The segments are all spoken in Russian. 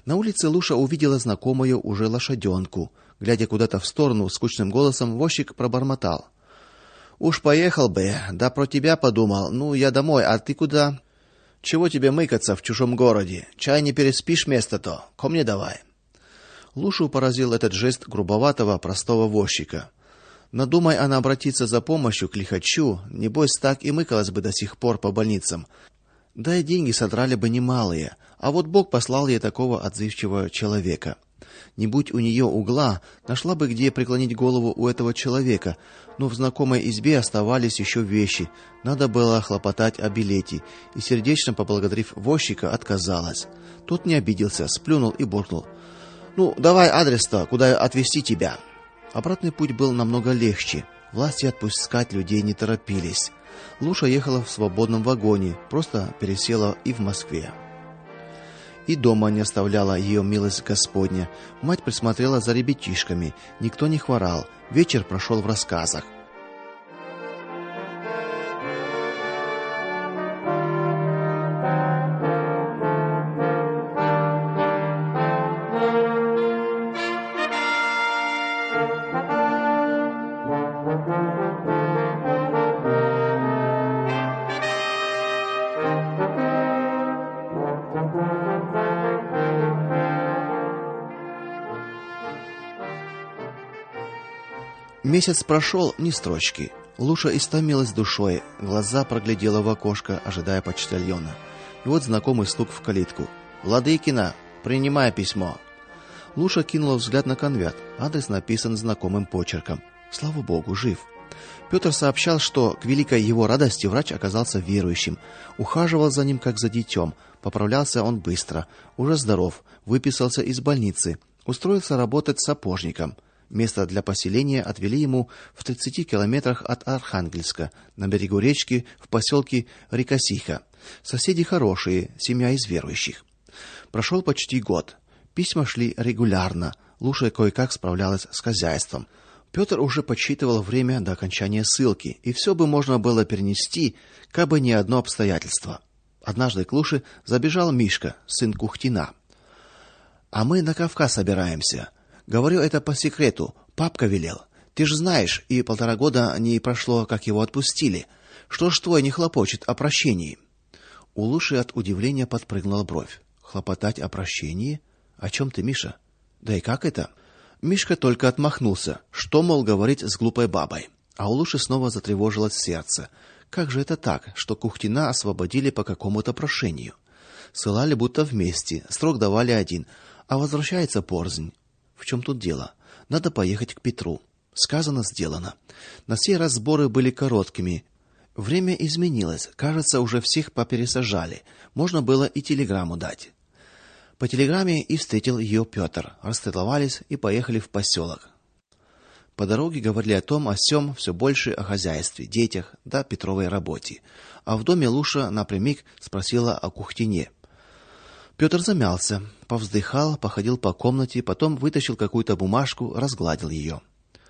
На улице Луша увидела знакомую уже лошаденку. Глядя куда-то в сторону, скучным голосом возчик пробормотал: "Уж поехал бы, да про тебя подумал. Ну, я домой, а ты куда? Чего тебе мыкаться в чужом городе? Чай не переспишь место-то? Ко мне давай". Лушу поразил этот жест грубоватого, простого возчика. Надумай она обратиться за помощью к лихачу, небось так и мыкалась бы до сих пор по больницам. Да и деньги содрали бы немалые, а вот Бог послал ей такого отзывчивого человека. Не будь у нее угла, нашла бы где преклонить голову у этого человека, но в знакомой избе оставались еще вещи. Надо было хлопотать о билете, и сердечно поблагодарив возчика, отказалась. Тот не обиделся, сплюнул и буркнул: "Ну, давай адрес-то, куда отвезти тебя". Обратный путь был намного легче. Власти отпускать людей не торопились. Луша ехала в свободном вагоне, просто пересела и в Москве. И дома не оставляла ее милость Господня. Мать присмотрела за ребятишками, никто не хворал. Вечер прошел в рассказах. Месяц прошел, ни строчки. Луша истомилась душой, глаза проглядела в окошко, ожидая почтальона. И вот знакомый стук в калитку. "Владыкина, принимай письмо". Луша кинула взгляд на конверт. Адрес написан знакомым почерком. Слава богу, жив. Петр сообщал, что к великой его радости врач оказался верующим, ухаживал за ним как за детем. Поправлялся он быстро, уже здоров, выписался из больницы, устроился работать сапожником. Место для поселения отвели ему в 30 километрах от Архангельска, на берегу речки, в поселке Рикосиха. Соседи хорошие, семья из верующих. Прошел почти год. Письма шли регулярно. Луша кое-как справлялась с хозяйством. Петр уже подсчитывал время до окончания ссылки, и все бы можно было перенести, кабы не одно обстоятельство. Однажды к Луше забежал Мишка, сын Кухтина. "А мы на Кавказ собираемся. Говорю это по секрету, папка велел. Ты же знаешь, и 1,5 года не прошло, как его отпустили. Что ж твой не хлопочет о прощении?" У Луши от удивления подпрыгнула бровь. "Хлопотать о прощении? О чем ты, Миша? Да и как это?" Мишка только отмахнулся. Что, мол, говорить с глупой бабой? А у Луши снова затревожилось сердце. Как же это так, что Кухтина освободили по какому-то прошению? Ссылали будто вместе, срок давали один, а возвращается порознь. В чем тут дело? Надо поехать к Петру. Сказано, сделано. На сей раз сборы были короткими. Время изменилось. Кажется, уже всех попересажали. Можно было и телеграмму дать. По телеграмме и встретил ее Петр. Расцеловались и поехали в поселок. По дороге говорили о том, о сём, все больше о хозяйстве, детях, да Петровой работе. А в доме Луша напрямик спросила о Кухтине. Петр замялся, повздыхал, походил по комнате, потом вытащил какую-то бумажку, разгладил ее.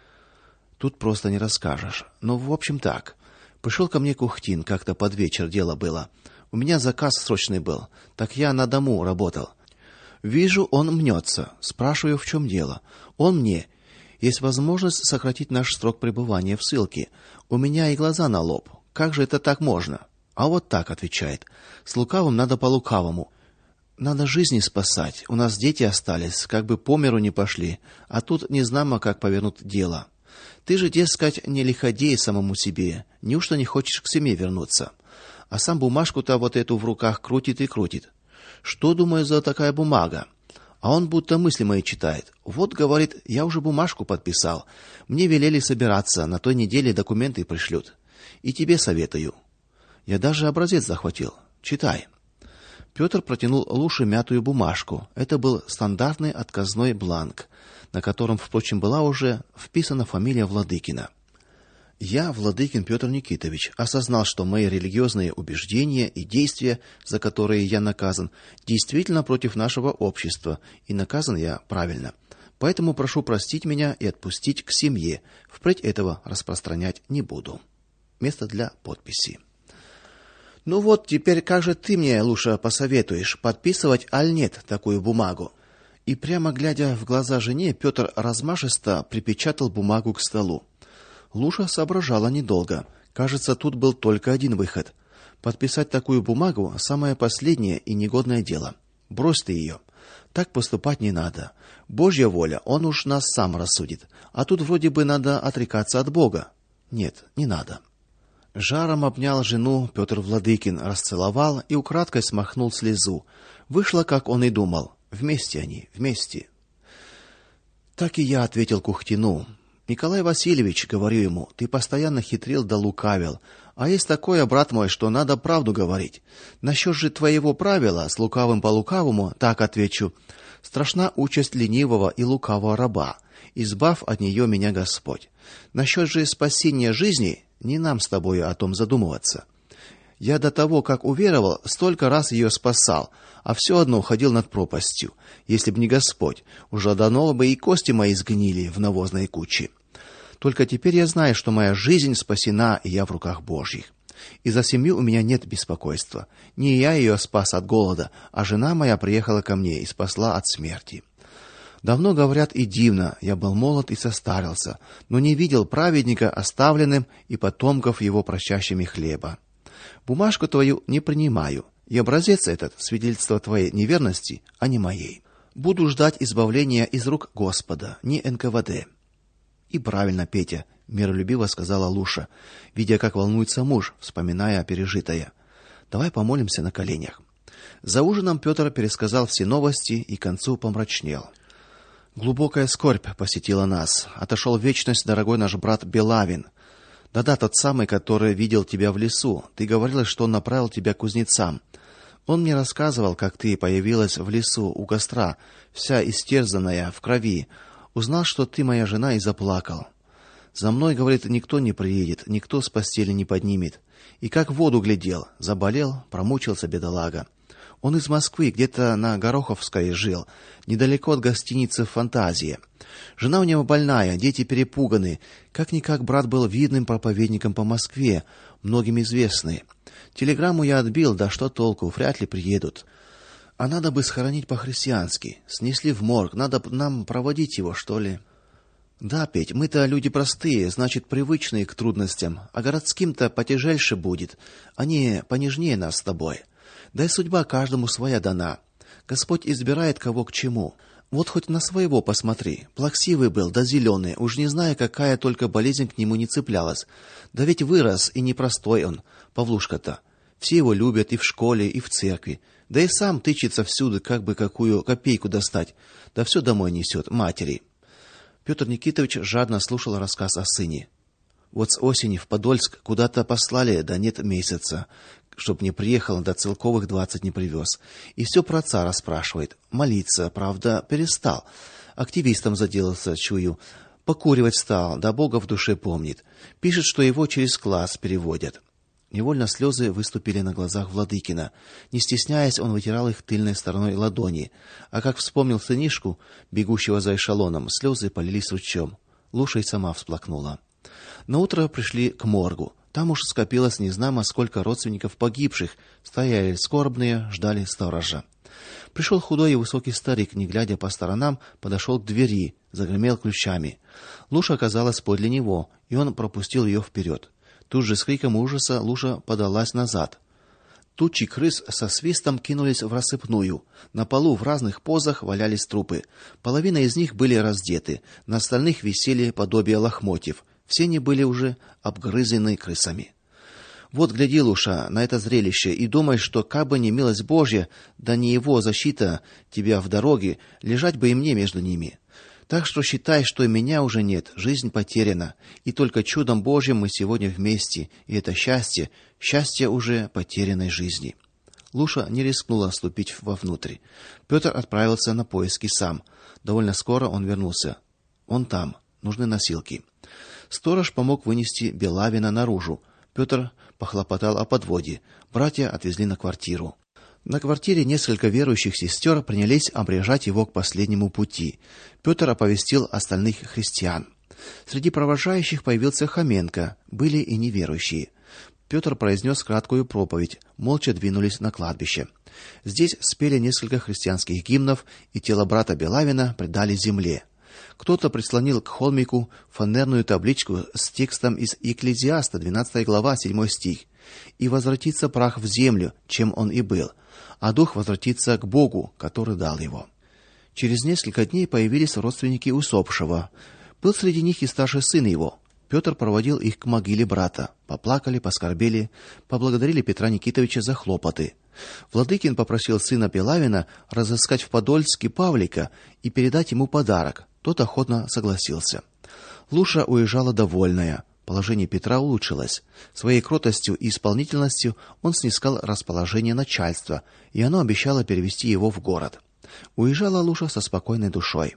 "Тут просто не расскажешь. Но в общем так. Пришел ко мне Кухтин, как-то под вечер дело было. У меня заказ срочный был, так я на дому работал. Вижу, он мнется. Спрашиваю, в чем дело. Он мне: есть возможность сократить наш срок пребывания в ссылке. У меня и глаза на лоб. Как же это так можно? А вот так, отвечает. С лукавым надо по лукавому. Надо жизни спасать. У нас дети остались, как бы по миру не пошли, а тут не знамо, как повернут дело. Ты же, дескать, не лиходей самому себе. Неужто не хочешь к семье вернуться? А сам бумажку-то вот эту в руках крутит и крутит. Что, думаю, за такая бумага? А он будто мысли мои читает. Вот, говорит, я уже бумажку подписал. Мне велели собираться, на той неделе документы пришлют. И тебе советую. Я даже образец захватил. Читай". Петр протянул Луше мятую бумажку. Это был стандартный отказной бланк, на котором, впрочем, была уже вписана фамилия Владыкина. Я, Владыкин Петр Никитович, осознал, что мои религиозные убеждения и действия, за которые я наказан, действительно против нашего общества, и наказан я правильно. Поэтому прошу простить меня и отпустить к семье. Впредь этого распространять не буду. Место для подписи. "Ну вот, теперь как же ты мне, Луша, посоветуешь, подписывать аль нет такую бумагу?" И прямо глядя в глаза жене, Петр размашисто припечатал бумагу к столу. Луша соображала недолго. Кажется, тут был только один выход. Подписать такую бумагу самое последнее и негодное дело. Брось ты ее. Так поступать не надо. Божья воля, он уж нас сам рассудит. А тут вроде бы надо отрекаться от Бога. Нет, не надо. Жаром обнял жену Петр Владыкин, расцеловал и украдкой смахнул слезу. Вышло, как он и думал. Вместе они, вместе. Так и я ответил Кухтину. Николай Васильевич, говорю ему, ты постоянно хитрил да лукавил. А есть такое, брат мой, что надо правду говорить. Насчет же твоего правила с лукавым по лукавому, так отвечу. Страшна участь ленивого и лукавого раба. Избавь от нее меня Господь. Насчет же спасения жизни, не нам с тобою о том задумываться. Я до того, как уверовал, столько раз ее спасал, а все одно ходил над пропастью. Если б не Господь, уже давно бы и кости мои сгнили в навозной куче. Только теперь я знаю, что моя жизнь спасена, и я в руках Божьих. И за семью у меня нет беспокойства. Не я ее спас от голода, а жена моя приехала ко мне и спасла от смерти. Давно говорят и дивно, я был молод и состарился, но не видел праведника оставленным и потомков его просящими хлеба. Бумажку твою не принимаю, и образец этот свидетельство твоей неверности, а не моей. Буду ждать избавления из рук Господа, не НКВД. И правильно, Петя, миролюбиво сказала Луша, видя, как волнуется муж, вспоминая пережитое. Давай помолимся на коленях. За ужином Петр пересказал все новости и к концу помрачнел. Глубокая скорбь посетила нас. Отошел в вечность дорогой наш брат Белавин. Да-да, тот самый, который видел тебя в лесу. Ты говорила, что он направил тебя к кузнецам. Он мне рассказывал, как ты появилась в лесу у костра, вся истерзанная, в крови. Узнал, что ты моя жена, и заплакал. За мной, говорит, никто не приедет, никто с постели не поднимет. И как в воду глядел, заболел, промучился бедолага. Он из Москвы, где-то на Гороховской жил, недалеко от гостиницы Фантазия. Жена у него больная, дети перепуганы. Как-никак брат был видным проповедником по Москве, многим известный. Телеграмму я отбил, да что толку, вряд ли приедут. А надо бы схоронить по-христиански. Снесли в морг, надо нам проводить его, что ли? Да, Петь, мы-то люди простые, значит, привычные к трудностям, а городским-то потяжельше будет. Они понежнее нас с тобой. Да и судьба каждому своя дана. Господь избирает кого к чему. Вот хоть на своего посмотри. Плаксивый был, да зеленый, уж не знаю, какая только болезнь к нему не цеплялась. Да ведь вырос, и непростой он, Павлушка-то. Все его любят и в школе, и в церкви. Да и сам тычется всюду, как бы какую копейку достать. Да все домой несет, матери. Петр Никитович жадно слушал рассказ о сыне. Вот с осени в Подольск куда-то послали, да нет месяца, чтоб не приехал, да целковых 20 не привез. И все про отца расспрашивает. Молиться, правда, перестал. Активистом заделался, чую. Покуривать стал, да Бога в душе помнит. Пишет, что его через класс переводят. Невольно слезы выступили на глазах Владыкина. Не стесняясь, он вытирал их тыльной стороной ладони. А как вспомнил сынишку, бегущего за эшелоном, слезы полились ручьем. Луша и сама всплакнула. Наутро пришли к моргу. Там уж скопилось незнамо сколько родственников погибших, стояли скорбные, ждали сторожа. Пришел худой и высокий старик, не глядя по сторонам, подошел к двери, загремел ключами. Луша оказалась подле него, и он пропустил ее вперед. Тут же с криком ужаса Луша подалась назад. Тучи крыс со свистом кинулись в рассыпную. На полу в разных позах валялись трупы. Половина из них были раздеты, на остальных висели подобие лохмотьев. Все они были уже обгрызены крысами. Вот гляди, Луша, на это зрелище и думай, что кабы не милость Божья, да не его защита тебя в дороге, лежать бы и мне между ними. Так что считай, что и меня уже нет, жизнь потеряна, и только чудом Божьим мы сегодня вместе, и это счастье, счастье уже потерянной жизни. Луша не рискнула ступить вовнутрь. Петр отправился на поиски сам. Довольно скоро он вернулся. Он там, нужны носилки. Сторож помог вынести Белавина наружу. Петр похлопотал о подводе. Братья отвезли на квартиру. На квартире несколько верующих сестер принялись обрежать его к последнему пути. Петр оповестил остальных христиан. Среди провожающих появился Хоменко, были и неверующие. Петр произнес краткую проповедь, молча двинулись на кладбище. Здесь спели несколько христианских гимнов, и тело брата Белавина предали земле. Кто-то прислонил к холмику фанерную табличку с текстом из Екклезиаста, 12 глава, 7 стих: «И возвратится прах в землю, чем он и был, а дух возвратится к Богу, который дал его». Через несколько дней появились родственники усопшего. Был среди них и старший сын его. Петр проводил их к могиле брата. Поплакали, поскорбели, поблагодарили Петра Никитовича за хлопоты. Владыкин попросил сына Белавина разыскать в Подольске Павлика и передать ему подарок. Тот охотно согласился. Луша уезжала довольная. Положение Петра улучшилось. Своей кротостью и исполнительностью он снискал расположение начальства, и оно обещало перевести его в город. Уезжала Луша со спокойной душой.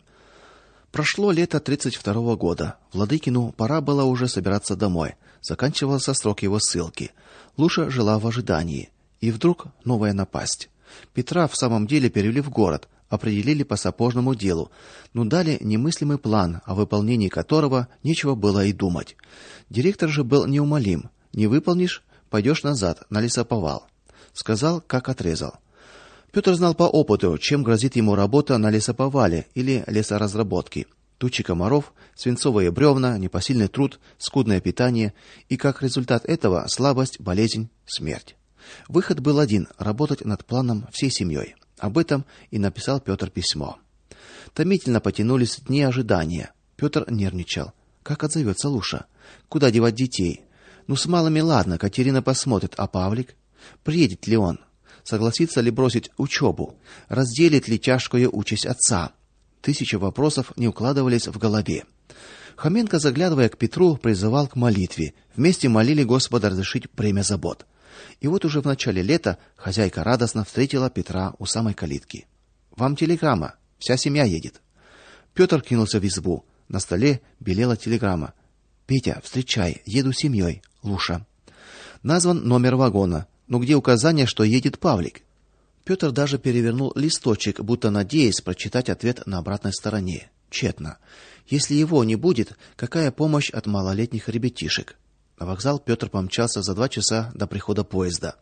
Прошло лето 32 года. Владыкину пора было уже собираться домой. Заканчивался срок его ссылки. Луша жила в ожидании. И вдруг новая напасть. Петра в самом деле перевели в город, определили по сапожному делу, но дали немыслимый план, о выполнении которого нечего было и думать. Директор же был неумолим. Не выполнишь — пойдешь назад, на лесоповал. Сказал, как отрезал. Петр знал по опыту, чем грозит ему работа на лесоповале или лесоразработке. Тучи комаров, свинцовые бревна, непосильный труд, скудное питание и, как результат этого, слабость, болезнь, смерть. Выход был один — работать над планом всей семьей. Об этом и написал Петр письмо. Томительно потянулись дни ожидания. Петр нервничал. Как отзовется Луша? Куда девать детей? Ну, с малыми ладно, Катерина посмотрит, а Павлик? Приедет ли он? Согласится ли бросить учебу? Разделит ли тяжкую участь отца? Тысячи вопросов не укладывались в голове. Хоменко, заглядывая к Петру, призывал к молитве. Вместе молили Господа разрешить бремя забот. И вот уже в начале лета хозяйка радостно встретила Петра у самой калитки. «Вам телеграмма. Вся семья едет». Петр кинулся в избу. На столе белела телеграмма. «Петя, встречай, еду с семьей. Луша». Назван номер вагона. Но где указание, что едет Павлик? Петр даже перевернул листочек, будто надеясь прочитать ответ на обратной стороне. Тщетно. Если его не будет, какая помощь от малолетних ребятишек? На вокзал Петр помчался за 2 часа до прихода поезда.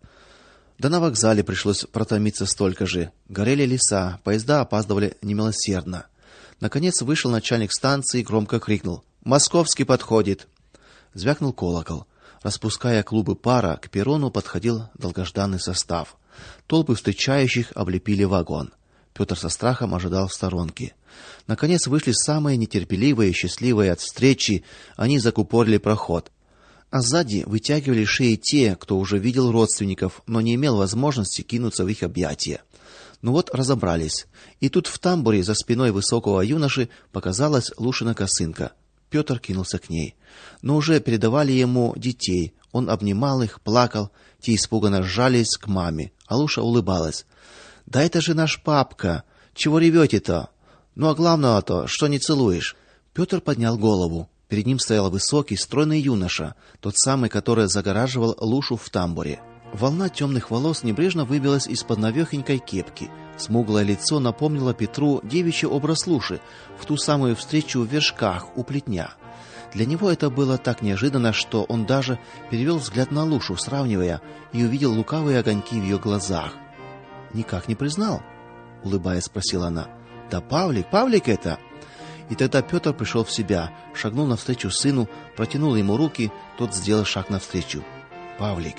Да на вокзале пришлось протомиться столько же. Горели леса, поезда опаздывали немилосердно. Наконец вышел начальник станции и громко крикнул: «Московский подходит!» Звякнул колокол. Распуская клубы пара, к перрону подходил долгожданный состав. Толпы встречающих облепили вагон. Петр со страхом ожидал в сторонке. Наконец вышли самые нетерпеливые и счастливые от встречи, они закупорили проход. А сзади вытягивали шеи те, кто уже видел родственников, но не имел возможности кинуться в их объятия. Ну вот разобрались. И тут в тамбуре за спиной высокого юноши показалась Лушина косынка. Петр кинулся к ней. Но уже передавали ему детей. Он обнимал их, плакал, те испуганно сжались к маме, а Луша улыбалась. «Да это же наш папка! Чего ревете-то? Ну а главное-то, что не целуешь?» Петр поднял голову. Перед ним стоял высокий, стройный юноша, тот самый, который загораживал Лушу в тамбуре. Волна темных волос небрежно выбилась из-под навехонькой кепки. Смуглое лицо напомнило Петру девичий образ Луши в ту самую встречу в Вершках у плетня. Для него это было так неожиданно, что он даже перевел взгляд на Лушу, сравнивая, и увидел лукавые огоньки в ее глазах. «Никак не признал?» — улыбаясь, спросила она. «Да Павлик это!» И тогда Петр пришел в себя, шагнул навстречу сыну, протянул ему руки, тот сделал шаг навстречу. «Павлик!»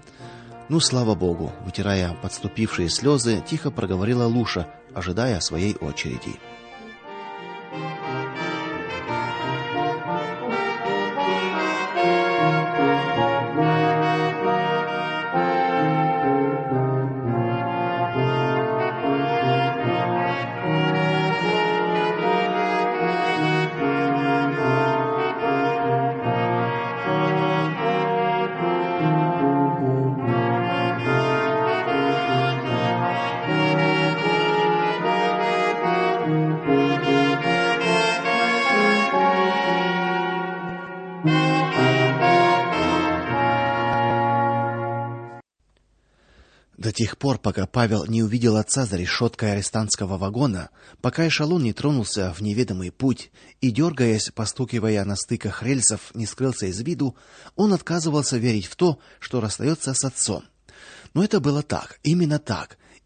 «Ну, слава Богу!» — вытирая подступившие слезы, тихо проговорила Луша, ожидая своей очереди. До тех пор, пока Павел не увидел отца за решеткой арестантского вагона, пока эшелон не тронулся в неведомый путь и, дергаясь, постукивая на стыках рельсов, не скрылся из виду, он отказывался верить в то, что расстается с отцом. Но это было так, именно так,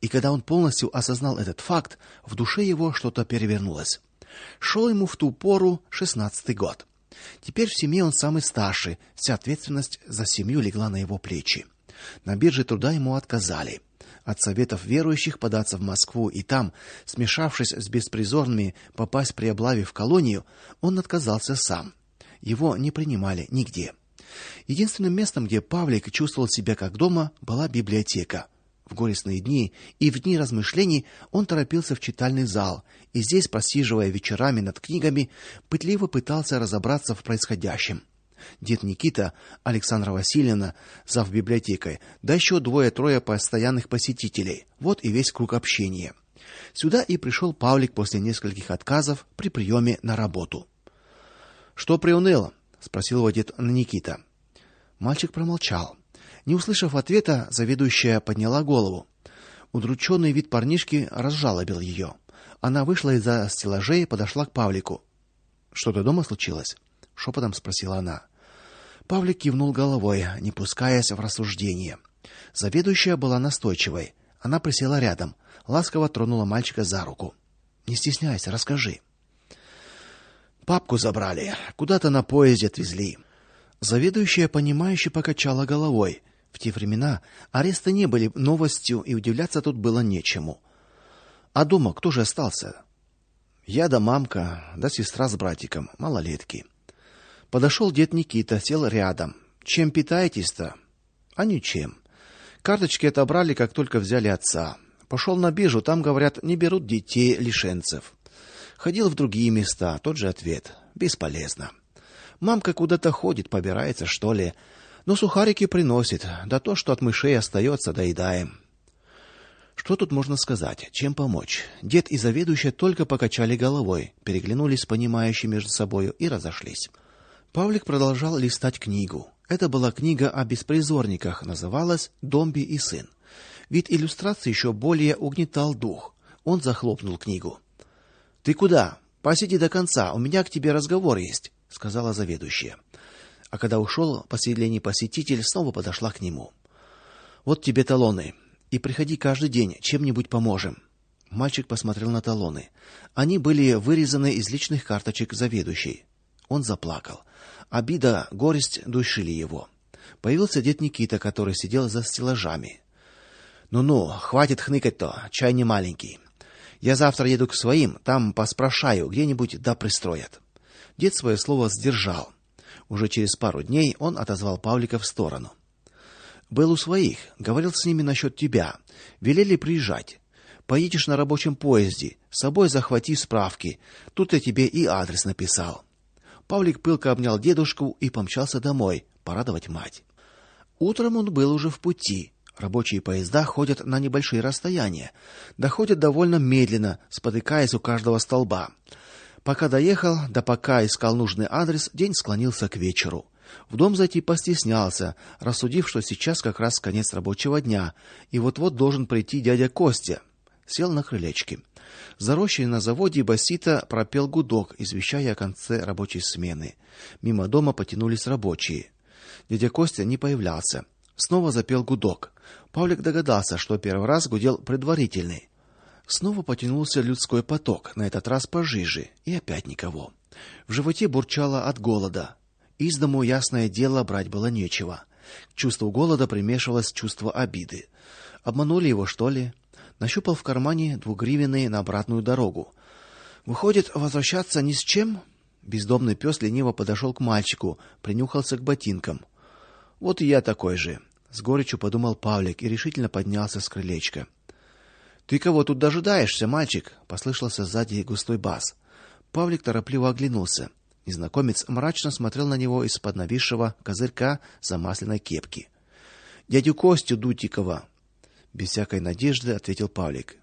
И когда он полностью осознал этот факт, в душе его что-то перевернулось. Шел ему в ту пору 16-й год. Теперь в семье он самый старший, вся ответственность за семью легла на его плечи. На бирже труда ему отказали. От советов верующих податься в Москву и там, смешавшись с беспризорными, попасть при облаве в колонию, он отказался сам. Его не принимали нигде. Единственным местом, где Павлик чувствовал себя как дома, была библиотека. В горестные дни и в дни размышлений он торопился в читальный зал, и здесь, просиживая вечерами над книгами, пытливо пытался разобраться в происходящем. Дед Никита, Александра Васильевна, зав библиотекой, да еще двое-трое постоянных посетителей. Вот и весь круг общения. Сюда и пришел Павлик после нескольких отказов при приеме на работу. Что приуныл? Спросил его дед Никита. Мальчик промолчал. Не услышав ответа, заведующая подняла голову. Удрученный вид парнишки разжалобил ее. Она вышла из-за стеллажей и подошла к Павлику. Что-то дома случилось? Шепотом спросила она. Павлик кивнул головой, не пускаясь в рассуждения. Заведующая была настойчивой. Она присела рядом, ласково тронула мальчика за руку. Не стесняйся, расскажи. Папку забрали, куда-то на поезде отвезли. Заведующая понимающе покачала головой. В те времена аресты не были новостью, и удивляться тут было нечему. А дома кто же остался? Я да мамка, да сестра с братиком, малолетки. Подошел дед Никита, сел рядом. Чем питаетесь-то? А ничем. Карточки отобрали, как только взяли отца. Пошел на биржу, там, говорят, не берут детей лишенцев. Ходил в другие места, тот же ответ. Бесполезно. Мамка куда-то ходит, побирается, что ли. Но сухарики приносит, да то, что от мышей остается, доедаем. Что тут можно сказать? Чем помочь? Дед и заведующая только покачали головой, переглянулись понимающе между собою и разошлись. Павлик продолжал листать книгу. Это была книга о беспризорниках, называлась «Домби и сын». Вид иллюстрации еще более угнетал дух. Он захлопнул книгу. Ты куда? Посиди до конца, у меня к тебе разговор есть, сказала заведующая. А когда ушел последний посетитель, снова подошла к нему. Вот тебе талоны, и приходи каждый день, чем-нибудь поможем. Мальчик посмотрел на талоны. Они были вырезаны из личных карточек заведующей. Он заплакал. Обида, горесть душили его. Появился дед Никита, который сидел за стеллажами. Ну-ну, хватит хныкать-то, чай не маленький. Я завтра еду к своим, там поспрашаю, где-нибудь да пристроят. Дед свое слово сдержал. Уже через пару дней он отозвал Павлика в сторону. Был у своих, говорил с ними насчет тебя. Велели приезжать. Поедешь на рабочем поезде, с собой захвати справки. Тут я тебе и адрес написал. Павлик пылко обнял дедушку и помчался домой порадовать мать. Утром он был уже в пути. Рабочие поезда ходят на небольшие расстояния, доходят довольно медленно, спотыкаясь у каждого столба. Пока доехал, да пока искал нужный адрес, день склонился к вечеру. В дом зайти постеснялся, рассудив, что сейчас как раз конец рабочего дня, и вот-вот должен прийти дядя Костя. Сел на крылечке. За рощей на заводе басита пропел гудок, извещая о конце рабочей смены. Мимо дома потянулись рабочие. Дядя Костя не появлялся. Снова запел гудок. Павлик догадался, что первый раз гудел предварительный. Снова потянулся людской поток, на этот раз пожиже, и опять никого. В животе бурчало от голода. Из дому, ясное дело, брать было нечего. К чувству голода примешивалось чувство обиды. Обманули его, что ли? Нащупал в кармане 2-гривенные на обратную дорогу. Выходит, возвращаться ни с чем? Бездомный пес лениво подошел к мальчику, принюхался к ботинкам. Вот и я такой же, с горечью подумал Павлик и решительно поднялся с крылечка. Ты кого тут дожидаешься, мальчик? Послышался сзади густой бас. Павлик торопливо оглянулся. Незнакомец мрачно смотрел на него из-под нависшего козырька замасленной кепки. Дядю Костю Дутикова, без всякой надежды ответил Павлик.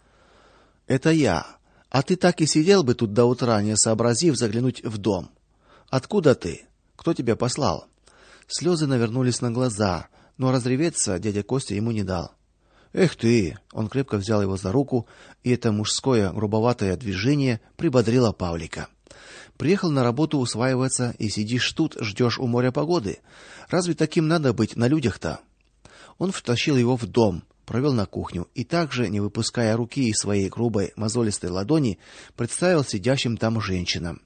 Это я. А ты так и сидел бы тут до утра, не сообразив заглянуть в дом. Откуда ты? Кто тебя послал? Слезы навернулись на глаза, но разреветься дядя Костя ему не дал. Эх ты, он крепко взял его за руку, и это мужское грубоватое движение прибодрило Павлика. Приехал на работу усваиваться и сидишь тут, ждешь у моря погоды. Разве таким надо быть на людях-то? Он втащил его в дом, провел на кухню и также, не выпуская руки из своей грубой мозолистой ладони, представил сидящим там женщинам.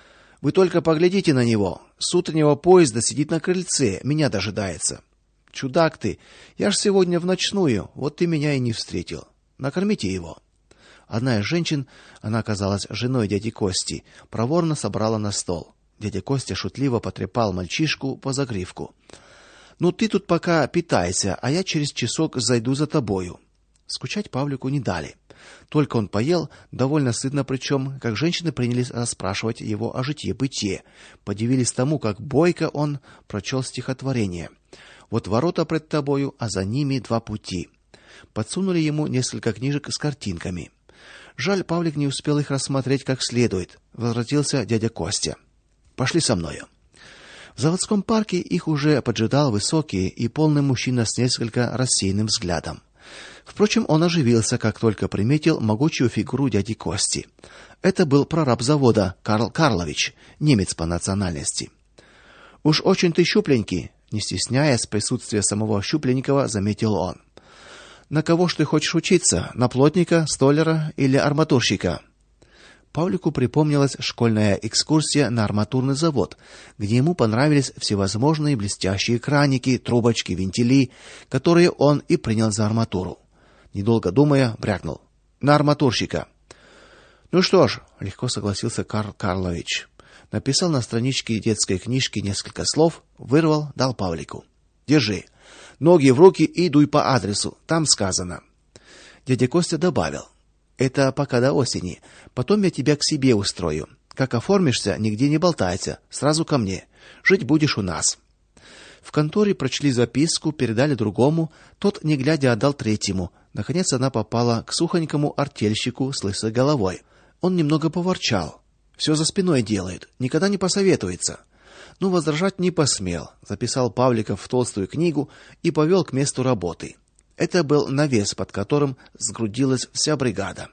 Вы только поглядите на него. С утреннего поезда сидит на крыльце, меня дожидается. Чудак ты. Я ж сегодня в ночную, вот ты меня и не встретил. Накормите его. Одна из женщин, она оказалась женой дяди Кости, проворно собрала на стол. Дядя Костя шутливо потрепал мальчишку по загривку. Ну ты тут пока питайся, а я через часок зайду за тобою. Скучать Павлику не дали. Только он поел, довольно сытно причем, как женщины принялись расспрашивать его о житье-бытие, подивились тому, как бойко он прочел стихотворение. Вот ворота пред тобою, а за ними два пути. Подсунули ему несколько книжек с картинками. Жаль, Павлик не успел их рассмотреть как следует. Возвратился дядя Костя. Пошли со мною. В заводском парке их уже поджидал высокий и полный мужчина с несколько рассеянным взглядом. Впрочем, он оживился, как только приметил могучую фигуру дяди Кости. Это был прораб завода Карл Карлович, немец по национальности. Уж очень ты щупленький, не стесняясь присутствия самого Щупленникова, заметил он. На кого ж ты хочешь учиться? На плотника, столяра или арматурщика? Павлику припомнилась школьная экскурсия на арматурный завод, где ему понравились всевозможные блестящие краники, трубочки, вентили, которые он и принял за арматуру. Недолго думая, брякнул: "На арматурщика". Ну что ж, легко согласился Карл Карлович. Написал на страничке детской книжки несколько слов, вырвал, дал Павлику. Держи. Ноги в руки и дуй по адресу, там сказано. Дядя Костя добавил: это пока до осени, потом я тебя к себе устрою. Как оформишься, нигде не болтайся, сразу ко мне. Жить будешь у нас. В конторе прочли записку, передали другому, тот, не глядя, отдал третьему. Наконец она попала к сухонькому артельщику с лысой головой. Он немного поворчал. Все за спиной делает, никогда не посоветуется. Но возражать не посмел. Записал Павлика в толстую книгу и повел к месту работы. Это был навес, под которым сгрудилась вся бригада.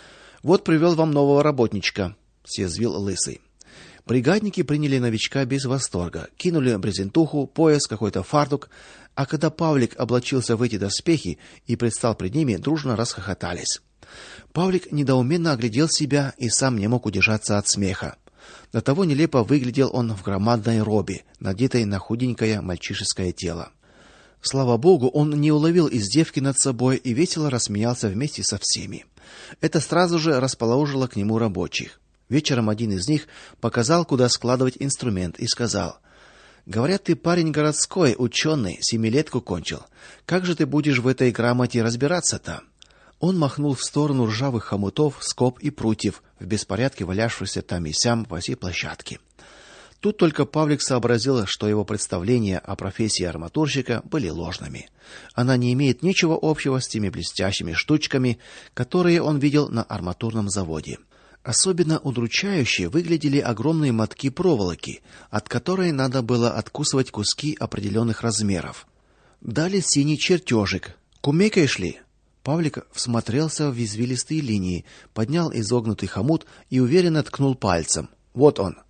Вот привел вам нового работничка, съязвил лысый. Бригадники приняли новичка без восторга, кинули брезентуху, пояс, какой-то фартук, а когда Павлик облачился в эти доспехи и предстал пред ними, дружно расхохотались. Павлик недоуменно оглядел себя и сам не мог удержаться от смеха. До того нелепо выглядел он в громадной робе, надетой на худенькое мальчишеское тело. Слава богу, он не уловил издевки над собой и весело рассмеялся вместе со всеми. Это сразу же расположило к нему рабочих. Вечером один из них показал, куда складывать инструмент, и сказал: "Говорят, ты парень городской, ученый, семилетку кончил. Как же ты будешь в этой грамоте разбираться-то?" Он махнул в сторону ржавых хомутов, скоб и прутьев, в беспорядке валявшихся там и сям по всей площадке. Тут только Павлик сообразил, что его представления о профессии арматурщика были ложными. Она не имеет ничего общего с теми блестящими штучками, которые он видел на арматурном заводе. Особенно удручающе выглядели огромные мотки проволоки, от которой надо было откусывать куски определенных размеров. Дали синий чертежик. Кумекаешь ли? Павлик всмотрелся в извилистые линии, поднял изогнутый хомут и уверенно ткнул пальцем. Вот он.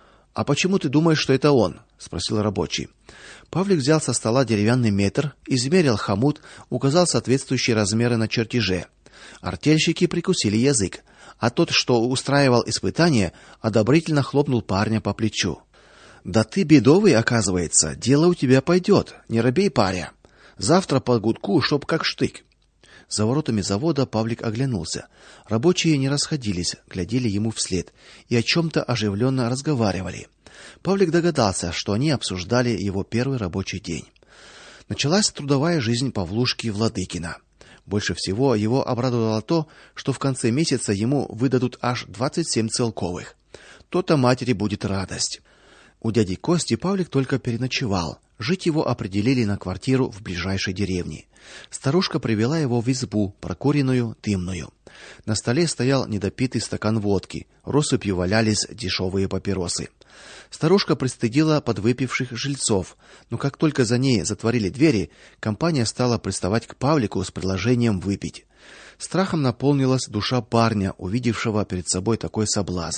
А почему ты думаешь, что это он? Спросил рабочий. Павлик взял со стола деревянный метр, измерил хомут, указал соответствующие размеры на чертеже. Артельщики прикусили язык, а тот, что устраивал испытание, одобрительно хлопнул парня по плечу. Да ты бедовый, оказывается, дело у тебя пойдет, не робей, паря. Завтра по гудку, чтоб как штык. За воротами завода Павлик оглянулся. Рабочие не расходились, глядели ему вслед и о чем то оживленно разговаривали. Павлик догадался, что они обсуждали его первый рабочий день. Началась трудовая жизнь Павлушки Владыкина. Больше всего его обрадовало то, что в конце месяца ему выдадут аж 27 целковых. То-то матери будет радость. У дяди Кости Павлик только переночевал. Жить его определили на квартиру в ближайшей деревне. Старушка привела его в избу, прокуренную, дымную. На столе стоял недопитый стакан водки, россыпью валялись дешевые папиросы. Старушка пристыдила подвыпивших жильцов, но как только за ней затворили двери, компания стала приставать к Павлику с предложением выпить. Страхом наполнилась душа парня, увидевшего перед собой такой соблазн.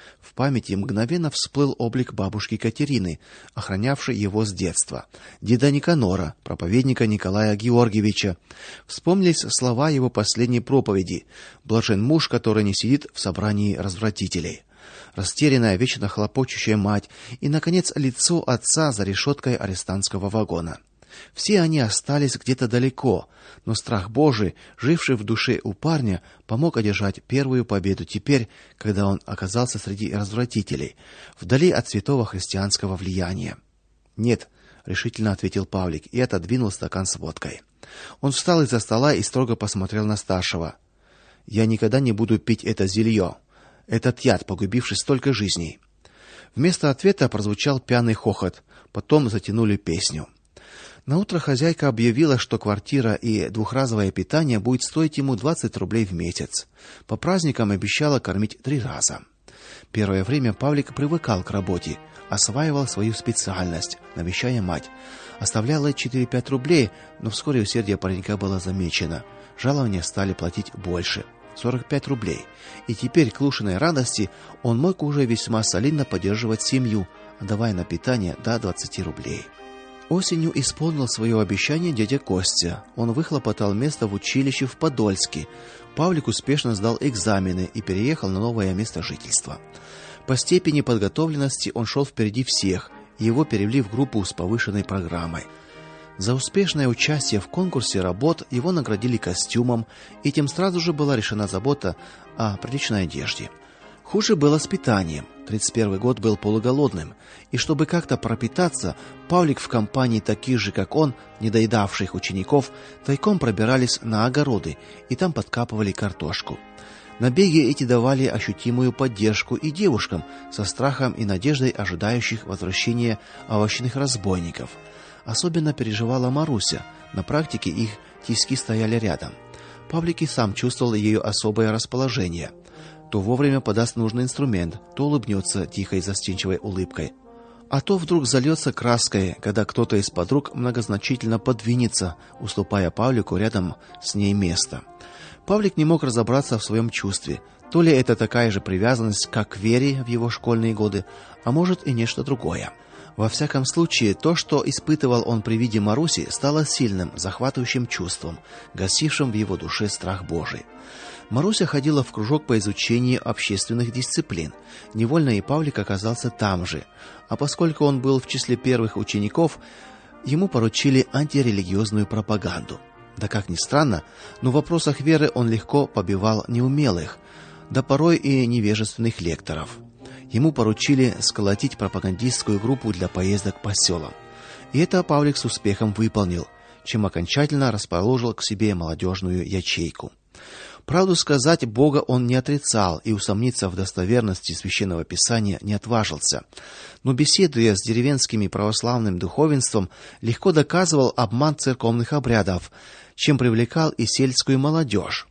В памяти мгновенно всплыл облик бабушки Катерины, охранявшей его с детства, деда Никанора, проповедника Николая Георгиевича. Вспомнились слова его последней проповеди: «Блажен муж, который не сидит в собрании развратителей». Растерянная, вечно хлопочущая мать и, наконец, лицо отца за решеткой арестантского вагона. Все они остались где-то далеко, но страх Божий, живший в душе у парня, помог одержать первую победу теперь, когда он оказался среди развратителей, вдали от святого христианского влияния. "Нет", решительно ответил Павлик и отодвинул стакан с водкой. Он встал из-за стола и строго посмотрел на старшего. "Я никогда не буду пить это зелье, этот яд, погубивший столько жизней". Вместо ответа прозвучал пьяный хохот, потом затянули песню. Наутро хозяйка объявила, что квартира и двухразовое питание будет стоить ему 20 рублей в месяц. По праздникам обещала кормить 3 раза. Первое время Павлик привыкал к работе, осваивал свою специальность, навещая мать. Оставляла 4-5 рублей, но вскоре усердие паренька было замечено. Жалования стали платить больше 45 рублей. И теперь к Лушиной радости он мог уже весьма солидно поддерживать семью, отдавая на питание до 20 рублей. Осенью исполнил свое обещание дядя Костя. Он выхлопотал место в училище в Подольске. Павлик успешно сдал экзамены и переехал на новое место жительства. По степени подготовленности он шел впереди всех, и его перевели в группу с повышенной программой. За успешное участие в конкурсе работ его наградили костюмом, и тем сразу же была решена забота о приличной одежде. Хуже было с питанием. 31 год был полуголодным, и чтобы как-то пропитаться, Павлик в компании таких же, как он, недоедавших учеников, тайком пробирались на огороды и там подкапывали картошку. Набеги эти давали ощутимую поддержку и девушкам со страхом и надеждой ожидающих возвращения овощных разбойников. Особенно переживала Маруся. На практике их тиски стояли рядом. Павлик и сам чувствовал ее особое расположение. То вовремя подаст нужный инструмент, то улыбнется тихой застенчивой улыбкой, а то вдруг зальется краской, когда кто-то из подруг многозначительно подвинется, уступая Павлику рядом с ней место. Павлик не мог разобраться в своем чувстве. То ли это такая же привязанность, как к Вере в его школьные годы, а может и нечто другое. Во всяком случае, то, что испытывал он при виде Маруси, стало сильным, захватывающим чувством, гасившим в его душе страх Божий. Маруся ходила в кружок по изучению общественных дисциплин. Невольно и Павлик оказался там же. А поскольку он был в числе первых учеников, ему поручили антирелигиозную пропаганду. Да как ни странно, но в вопросах веры он легко побивал неумелых, да порой и невежественных лекторов. Ему поручили сколотить пропагандистскую группу для поездок по селам. И это Павлик с успехом выполнил, чем окончательно расположил к себе молодежную ячейку. Правду сказать, Бога он не отрицал и усомниться в достоверности священного писания не отважился. Но беседуя с деревенским православным духовенством, легко доказывал обман церковных обрядов, чем привлекал и сельскую молодежь.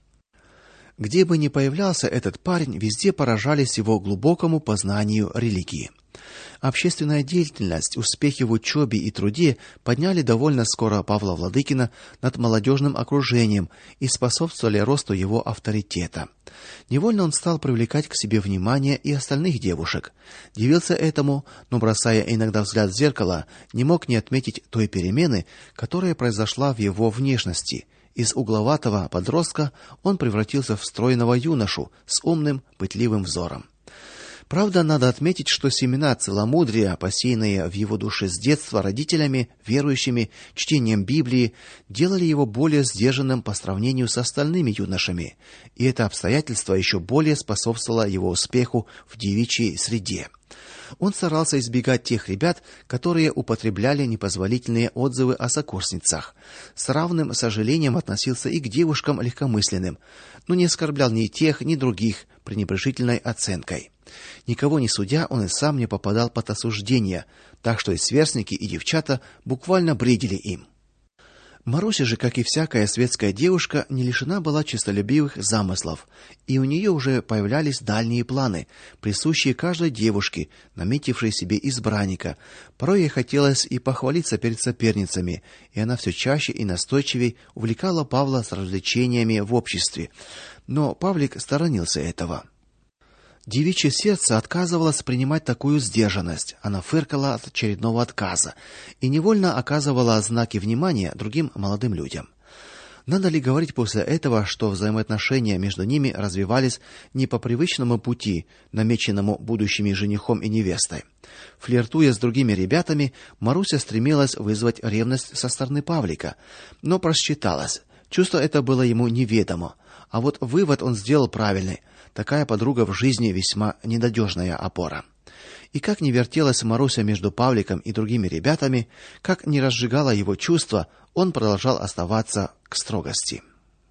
Где бы ни появлялся этот парень, везде поражались его глубокому познанию религии. Общественная деятельность, успехи в учебе и труде подняли довольно скоро Павла Владыкина над молодежным окружением и способствовали росту его авторитета. Невольно он стал привлекать к себе внимание и остальных девушек. Дивился этому, но, бросая иногда взгляд в зеркало, не мог не отметить той перемены, которая произошла в его внешности. Из угловатого подростка он превратился в стройного юношу с умным, пытливым взором. Правда, надо отметить, что семена целомудрия, посеянные в его душе с детства родителями, верующими, чтением Библии, делали его более сдержанным по сравнению с остальными юношами, и это обстоятельство еще более способствовало его успеху в девичьей среде. Он старался избегать тех ребят, которые употребляли непозволительные отзывы о сокурсницах. С равным сожалением относился и к девушкам легкомысленным, но не оскорблял ни тех, ни других пренебрежительной оценкой. Никого не судя, он и сам не попадал под осуждение, так что и сверстники, и девчата буквально бредили им. Маруся же, как и всякая светская девушка, не лишена была честолюбивых замыслов, и у нее уже появлялись дальние планы, присущие каждой девушке, наметившей себе избранника. Порой ей хотелось и похвалиться перед соперницами, и она все чаще и настойчивее увлекала Павла с развлечениями в обществе. Но Павлик сторонился этого. Девичье сердце отказывалось принимать такую сдержанность. Она фыркала от очередного отказа и невольно оказывала знаки внимания другим молодым людям. Надо ли говорить после этого, что взаимоотношения между ними развивались не по привычному пути, намеченному будущими женихом и невестой. Флиртуя с другими ребятами, Маруся стремилась вызвать ревность со стороны Павлика, но просчиталась. Чувство это было ему неведомо, а вот вывод он сделал правильный. Такая подруга в жизни весьма ненадежная опора. И как ни вертелась Маруся между Павликом и другими ребятами, как ни разжигала его чувства, он продолжал оставаться к строгости.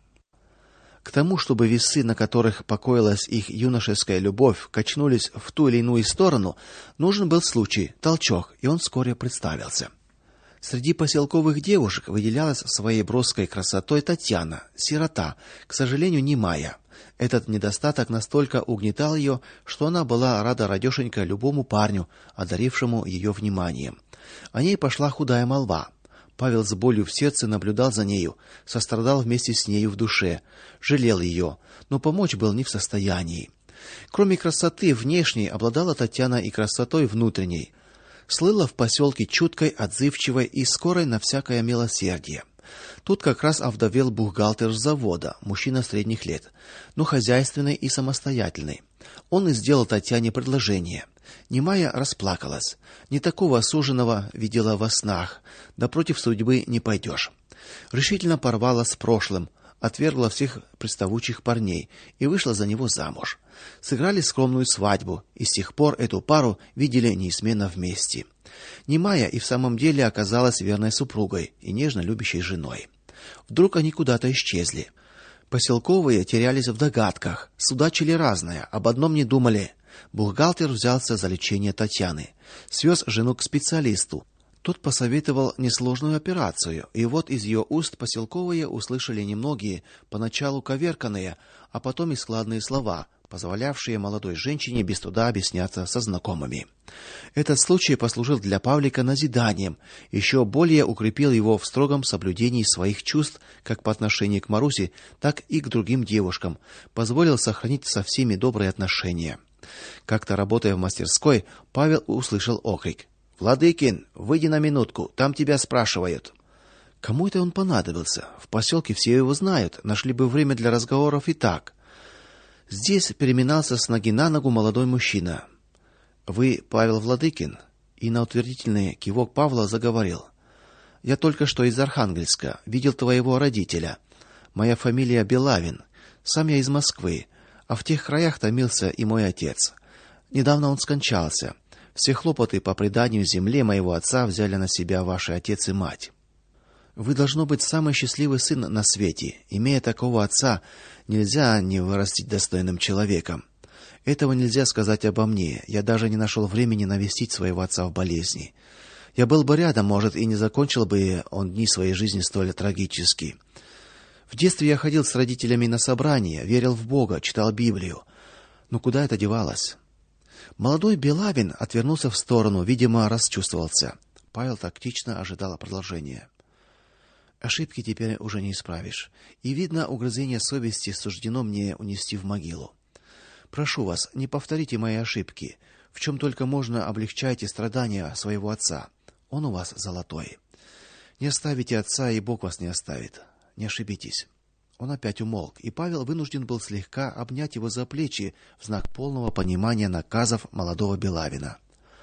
К тому, чтобы весы, на которых покоилась их юношеская любовь, качнулись в ту или иную сторону, нужен был случай, толчок, и он вскоре представился. Среди поселковых девушек выделялась своей броской красотой Татьяна, сирота, к сожалению, немая. Этот недостаток настолько угнетал ее, что она была рада радешенько любому парню, одарившему ее вниманием. О ней пошла худая молва. Павел с болью в сердце наблюдал за нею, сострадал вместе с нею в душе, жалел ее, но помочь был не в состоянии. Кроме красоты внешней, обладала Татьяна и красотой внутренней. Слыла в поселке чуткой, отзывчивой и скорой на всякое милосердие. Тут как раз овдовел бухгалтер завода, мужчина средних лет, но хозяйственный и самостоятельный. Он и сделал Татьяне предложение. Немая расплакалась. Не такого суженого видела во снах, да против судьбы не пойдешь. Решительно порвала с прошлым, отвергла всех приставучих парней и вышла за него замуж. Сыграли скромную свадьбу, и с тех пор эту пару видели неизменно вместе. Немая и в самом деле оказалась верной супругой и нежно любящей женой. Вдруг они куда-то исчезли. Поселковые терялись в догадках, судачили разное, об одном не думали. Бухгалтер взялся за лечение Татьяны, свез жену к специалисту. Тот посоветовал несложную операцию, и вот из ее уст поселковые услышали немногие, поначалу коверканные, а потом и складные слова, позволявшие молодой женщине без труда объясняться со знакомыми. Этот случай послужил для Павлика назиданием, еще более укрепил его в строгом соблюдении своих чувств как по отношению к Марусе, так и к другим девушкам, позволил сохранить со всеми добрые отношения. Как-то работая в мастерской, Павел услышал окрик: "Владыкин, выйди на минутку, там тебя спрашивают". Кому это он понадобился? В поселке все его знают, нашли бы время для разговоров и так. Здесь переминался с ноги на ногу молодой мужчина. "Вы Павел Владыкин?" И на утвердительный кивок Павла заговорил: "Я только что из Архангельска, видел твоего родителя. Моя фамилия Белавин. Сам я из Москвы, а в тех краях томился и мой отец. Недавно он скончался. Все хлопоты по преданию земле моего отца взяли на себя ваши отец и мать. Вы должно быть самый счастливый сын на свете. Имея такого отца, нельзя не вырастить достойным человеком. Этого нельзя сказать обо мне. Я даже не нашел времени навестить своего отца в болезни. Я был бы рядом, может, и не закончил бы он дни своей жизни столь трагически. В детстве я ходил с родителями на собрания, верил в Бога, читал Библию. Но куда это девалось?" Молодой Белавин отвернулся в сторону, видимо, расчувствовался. Павел тактично ожидал продолжения. "Ошибки теперь уже не исправишь, и видно, угрызение совести суждено мне унести в могилу. Прошу вас, не повторите мои ошибки. В чем только можно, облегчайте страдания своего отца. Он у вас золотой. Не оставите отца, и Бог вас не оставит. Не ошибитесь". Он опять умолк, и Павел вынужден был слегка обнять его за плечи в знак полного понимания наказов молодого Белавина.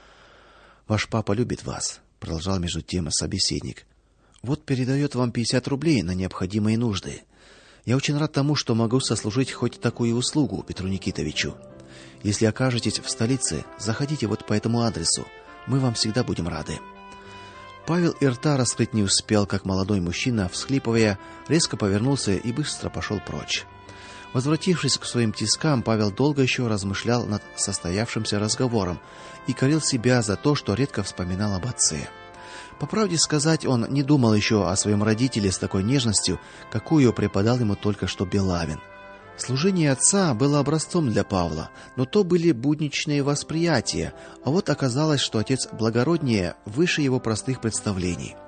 "Ваш папа любит вас", продолжал между тем собеседник. "Вот передает вам 50 рублей на необходимые нужды. Я очень рад тому, что могу сослужить хоть такую услугу Петру Никитовичу. Если окажетесь в столице, заходите вот по этому адресу. Мы вам всегда будем рады". Павел и рта раскрыть не успел, как молодой мужчина, всхлипывая, резко повернулся и быстро пошел прочь. Возвратившись к своим тискам, Павел долго еще размышлял над состоявшимся разговором и корил себя за то, что редко вспоминал об отце. По правде сказать, он не думал еще о своем родителе с такой нежностью, какую преподал ему только что Белавин. Служение отца было образцом для Павла, но то были будничные восприятия, а вот оказалось, что отец благороднее, выше его простых представлений.